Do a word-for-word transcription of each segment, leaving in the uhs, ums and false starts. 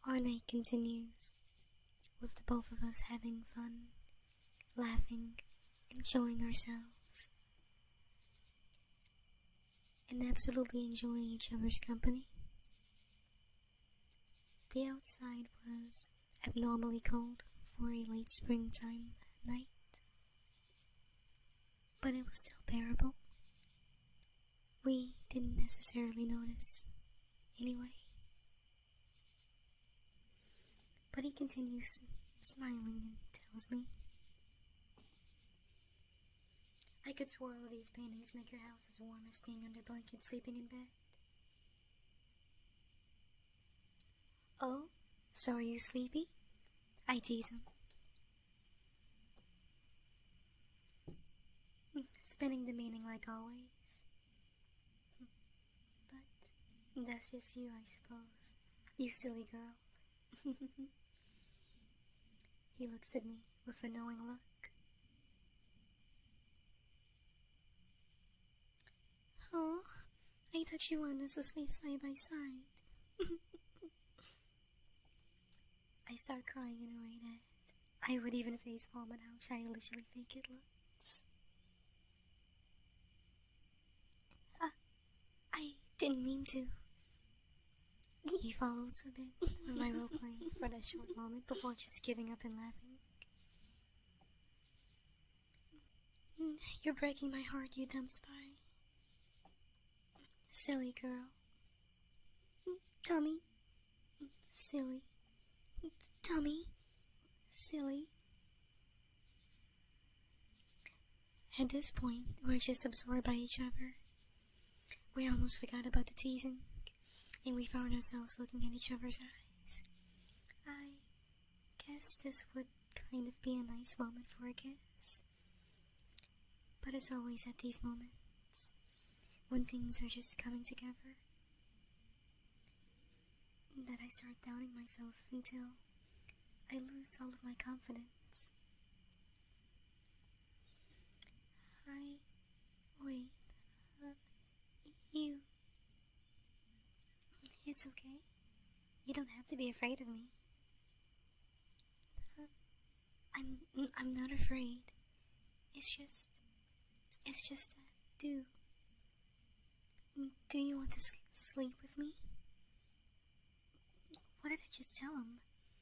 Our night continues, with the both of us having fun, laughing, enjoying ourselves, and absolutely enjoying each other's company. The outside was abnormally cold for a late springtime night, but it was still bearable. We didn't necessarily notice anyway. But he continues smiling and tells me, I could swear all of these paintings make your house as warm as being under blankets sleeping in bed. Oh, so are you sleepy? I tease him. Spinning the meaning like always. But that's just you, I suppose. You silly girl. He looks at me with a knowing look. Oh, I thought you wanted us to sleep side by side. I start crying in a way that I would even face palm at how childishly fake it looks. Uh, I didn't mean to. He follows a bit of my role playing for that short moment before just giving up and laughing. You're breaking my heart, you dumb spy. Silly girl. Dummy. Silly. Dummy. Silly. At this point, we're just absorbed by each other. We almost forgot about the teasing, and we found ourselves looking at each other's eyes. I guess this would kind of be a nice moment for a kiss. But it's always at these moments, when things are just coming together, that I start doubting myself until I lose all of my confidence. I... wait, uh, you... It's okay. You don't have to be afraid of me. Uh, I'm... I'm not afraid. It's just... It's just that, do... Do you want to sl sleep with me? What did I just tell him?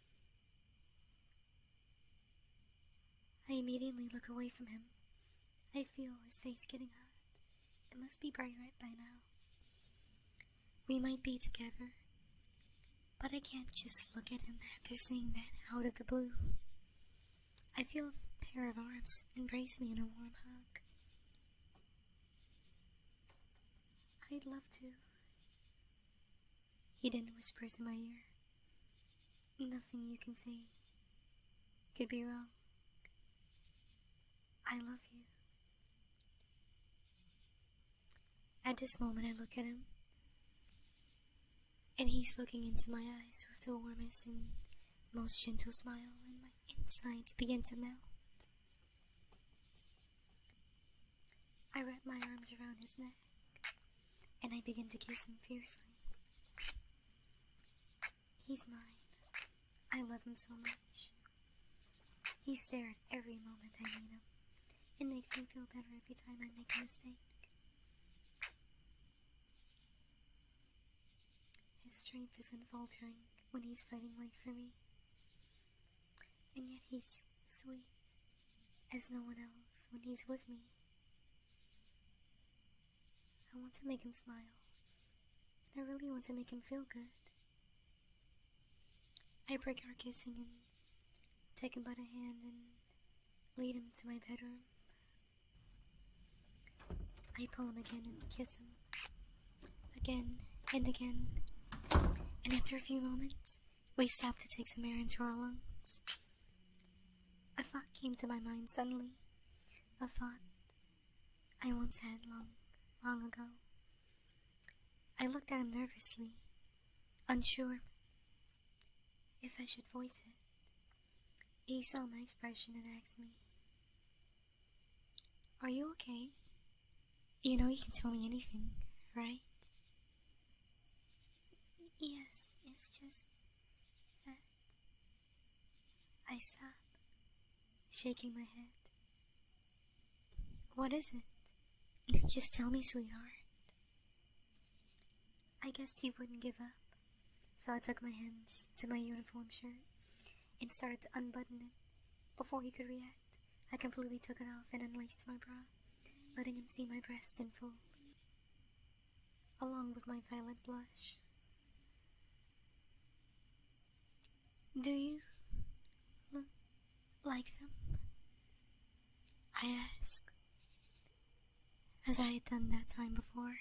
I immediately look away from him. I feel his face getting hot. It must be bright red by now. We might be together, but I can't just look at him after saying that out of the blue. I feel a pair of arms embrace me in a warm hug. I'd love to. He then whispers in my ear, nothing you can say could be wrong. I love you. At this moment I look at him, and he's looking into my eyes with the warmest and most gentle smile, and my insides begin to melt. I wrap my arms around his neck, and I begin to kiss him fiercely. He's mine. I love him so much. He's there at every moment I meet him. It makes me feel better every time I make a mistake. His strength isn't faltering when he's fighting life for me. And yet he's sweet as no one else when he's with me. I want to make him smile, and I really want to make him feel good. I break our kissing and take him by the hand and lead him to my bedroom. I pull him again and kiss him, again and again, and after a few moments, we stop to take some air into our lungs. A thought came to my mind suddenly, a thought I once had long, long ago. I looked at him nervously, unsure if I should voice it. He saw my expression and asked me, "Are you okay? You know you can tell me anything, right?" "Yes, it's just... I stop, shaking my head. What is it? Just tell me, sweetheart. I guessed he wouldn't give up, so I took my hands to my uniform shirt and started to unbutton it. Before he could react, I completely took it off and unlaced my bra, letting him see my breasts in full, along with my violet blush. Do you look like them? I asked, as I had done that time before.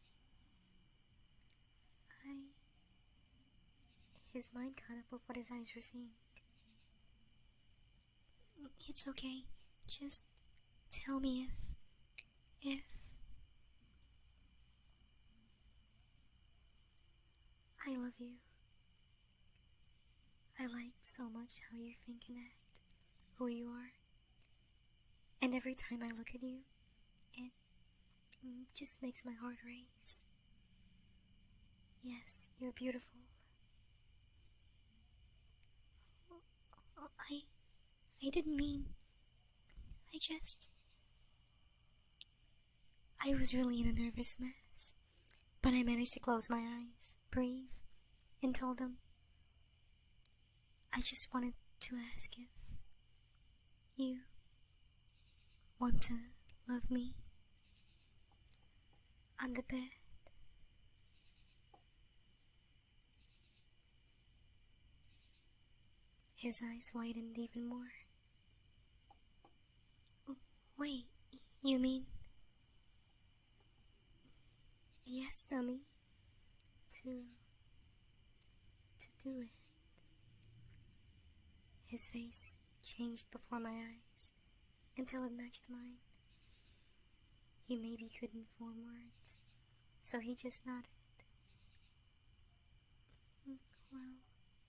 I... His mind caught up with what his eyes were seeing. It's okay. Just tell me if... if... I love you. I like so much how you think and act, who you are. And every time I look at you, it just makes my heart race. Yes, you're beautiful. I... I didn't mean... I just... I was really in a nervous mess, but I managed to close my eyes, breathe, and told him, I just wanted to ask if you want to love me on the bed. His eyes widened even more. Wait, you mean... Yes, dummy. To... to do it. His face changed before my eyes until it matched mine. He maybe couldn't form words, so he just nodded. Well,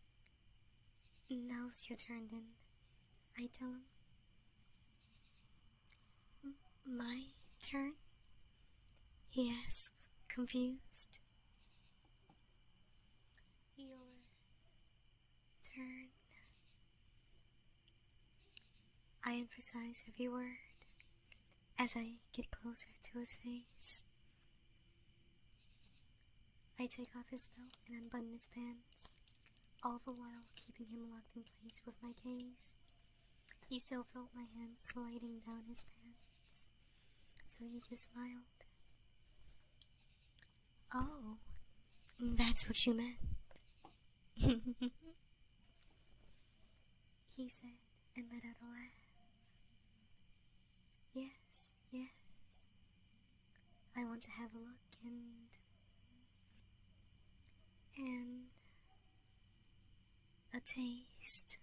now's your turn then, I tell him. My turn? He asks, confused. Your turn. I emphasize every word as I get closer to his face. I take off his belt and unbutton his pants, all the while keeping him locked in place with my gaze. He still felt my hands sliding down his pants, so he just smiled. Oh, that's what you meant. He said and let out a laugh. Yes, yes. I want to have a look and... and... a taste.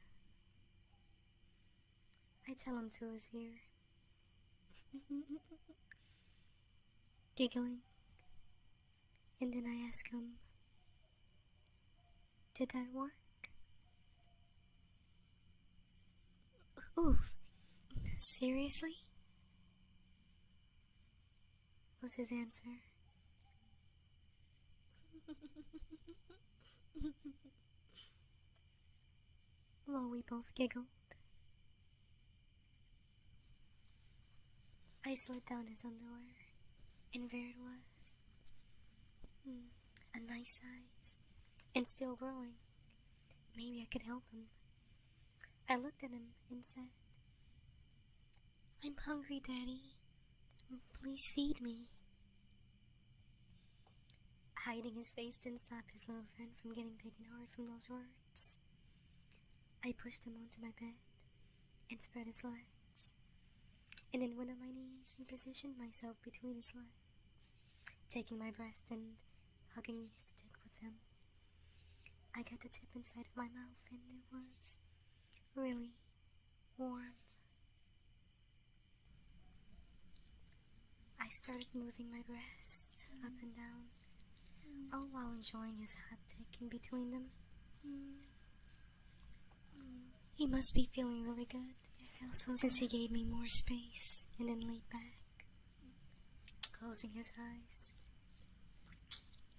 I tell him to his ear. Giggling. And then I ask him, did that work? Oof. Seriously? Was his answer. Well, we both giggled. I slid down his underwear, and there it was. Hmm, a nice size, and still growing. Maybe I could help him. I looked at him and said, I'm hungry, Daddy. Please feed me. Hiding his face didn't stop his little friend from getting big and hard from those words. I pushed him onto my bed and spread his legs, and then went on my knees and positioned myself between his legs, taking my breast and hugging his dick with them. I got the tip inside of my mouth and it was really warm. I started moving my breast up and down, all while enjoying his hot dick in between them. He must be feeling really good, it feels so since good. He gave me more space and then laid back, closing his eyes.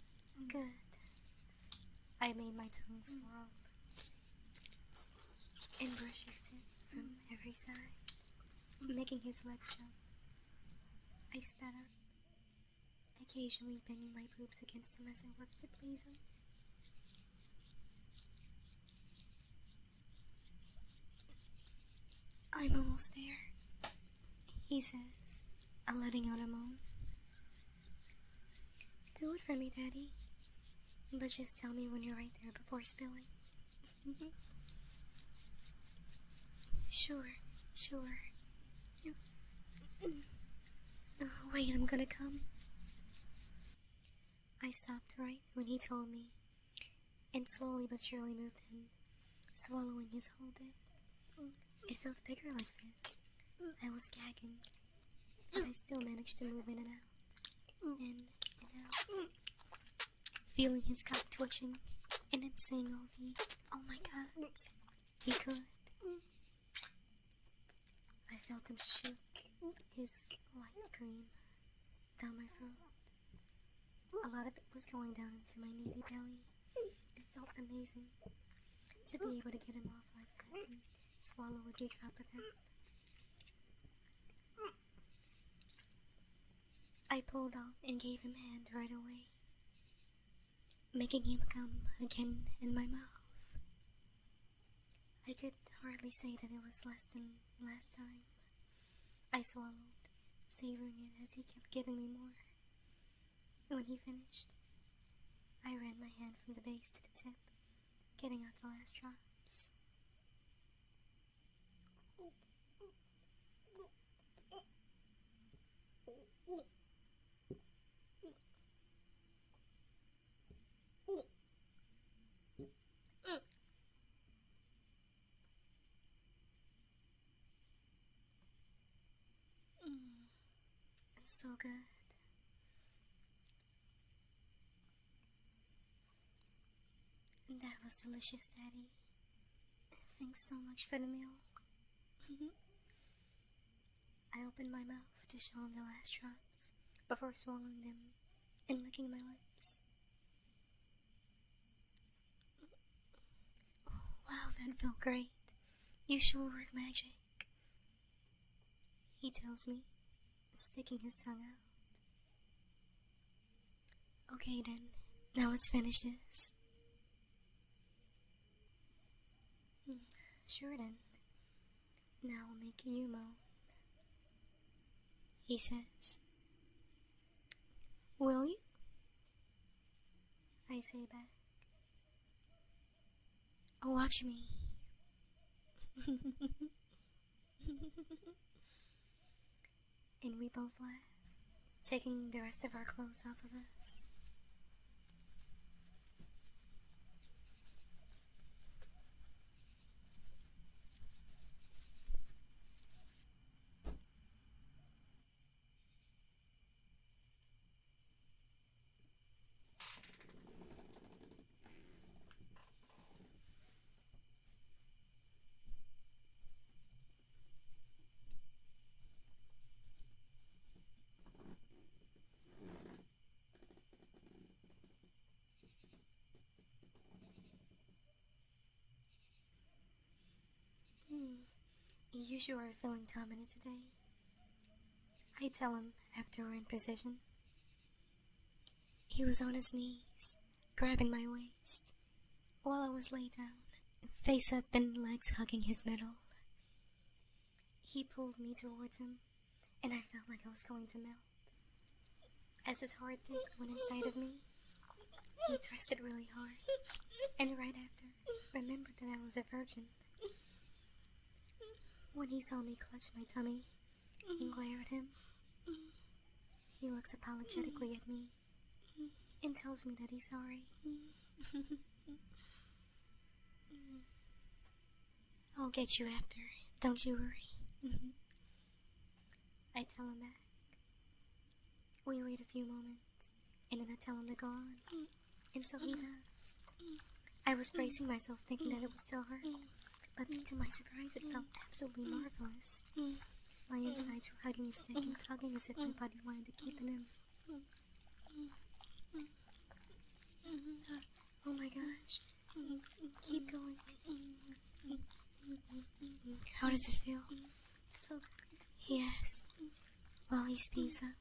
Good. I made my tongue swirl. and brush his tip from every side, making his legs jump. I sped up, occasionally banging my boobs against him as I worked to please him. I'm almost there, he says, letting out a moan. Do it for me, Daddy, but just tell me when you're right there before spilling. Sure, sure. Oh, wait, I'm gonna come. I stopped right when he told me, and slowly but surely moved in, swallowing his whole dick. It felt bigger like this. I was gagging, but I still managed to move in and out, in and out, feeling his cock twitching, and him saying all the, oh my god, he could. I felt him shoot his white cream down my throat. A lot of it was going down into my needy belly. It felt amazing to be able to get him off like that and swallow a big drop of him. I pulled out and gave him a hand right away, making him come again in my mouth. I could hardly say that it was less than last time. I swallowed, savoring it as he kept giving me more. When he finished, I ran my hand from the base to the tip, getting out the last drops. Mm, so good. That was delicious, Daddy. Thanks so much for the meal. I opened my mouth to show him the last drops before swallowing them and licking my lips. Wow, that felt great. You sure work magic, he tells me, sticking his tongue out. Okay then, now let's finish this. Sure then. Now I'll make you moan, he says. Will you? I say back. Watch me. And we both laugh, taking the rest of our clothes off of us. You sure are feeling dominant today, I tell him after we're in position. He was on his knees, grabbing my waist, while I was laid down, face up and legs hugging his middle. He pulled me towards him, and I felt like I was going to melt. As his hard dick went inside of me, he thrusted really hard, and right after, remembered that I was a virgin. When he saw me clutch my tummy and glare at him, he looks apologetically at me and tells me that he's sorry. I'll get you after, don't you worry. I tell him back. We wait a few moments, and then I tell him to go on, and so he does. I was bracing myself thinking that it would still hurt, but to my surprise it felt absolutely marvelous. My insides were hugging his dick and tugging as if my body wanted to keep in him. Oh my gosh. Keep going. How does it feel? So good. Yes. While he speeds up.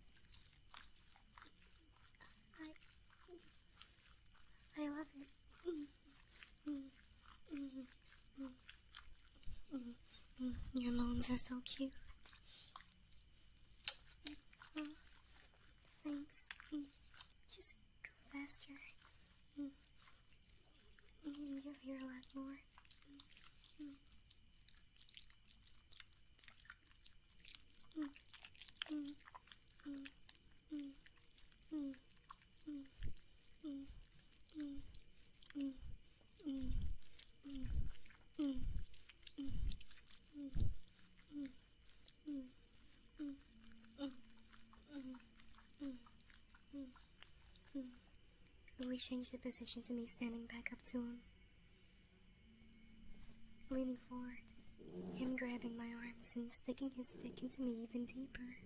I, I love it. Your moans are so cute. Oh, thanks. Just go faster. And you'll hear a lot more. We changed the position to me standing back up to him. Leaning forward, him grabbing my arms and sticking his stick into me even deeper.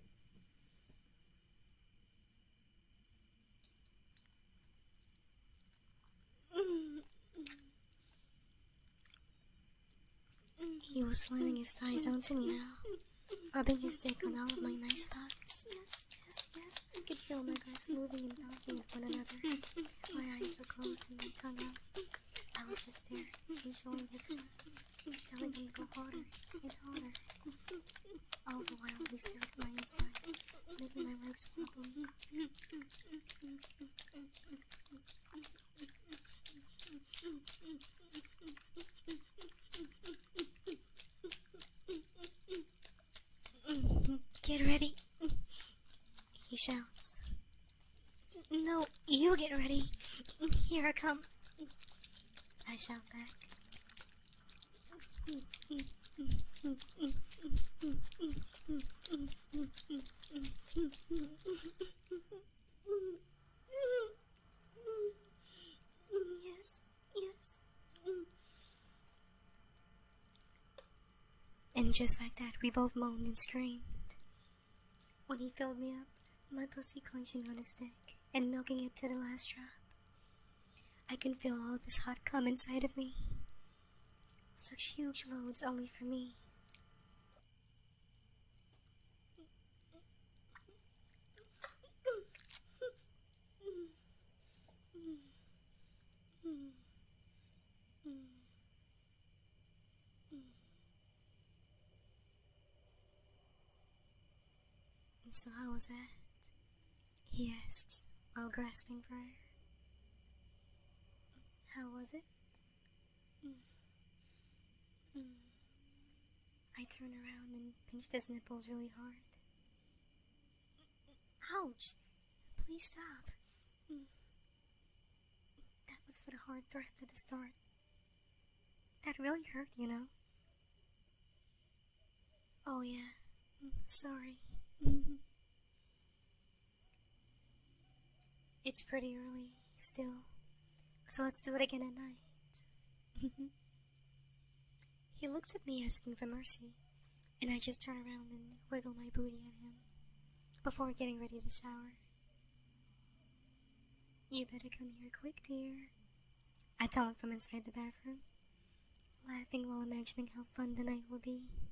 He was slamming his thighs onto me now, rubbing his stick on all of my nice spots. Yes, yes, yes. I could feel my breasts moving and bouncing with one another. My eyes were closed and my tongue out. I was just there, enjoying his thrust, telling him to go harder and harder. All the while he stirred my insides, making my legs wobble. Get ready, he shouts. No, you get ready. Here I come. I shout back. Yes, yes. And just like that, we both moaned and screamed. When he filled me up, my pussy clenching on his dick and milking it to the last drop, I can feel all of his hot cum inside of me. Such huge loads only for me. And so how was that? He asks, while grasping for air. How was it? I turn around and pinch his nipples really hard. Ouch! Please stop. That was for the hard thrust at the start. That really hurt, you know. Oh yeah, sorry. It's pretty early still, so let's do it again at night. He looks at me asking for mercy, and I just turn around and wiggle my booty at him before getting ready to shower. You better come here quick, dear, I tell him from inside the bathroom, laughing while imagining how fun the night will be.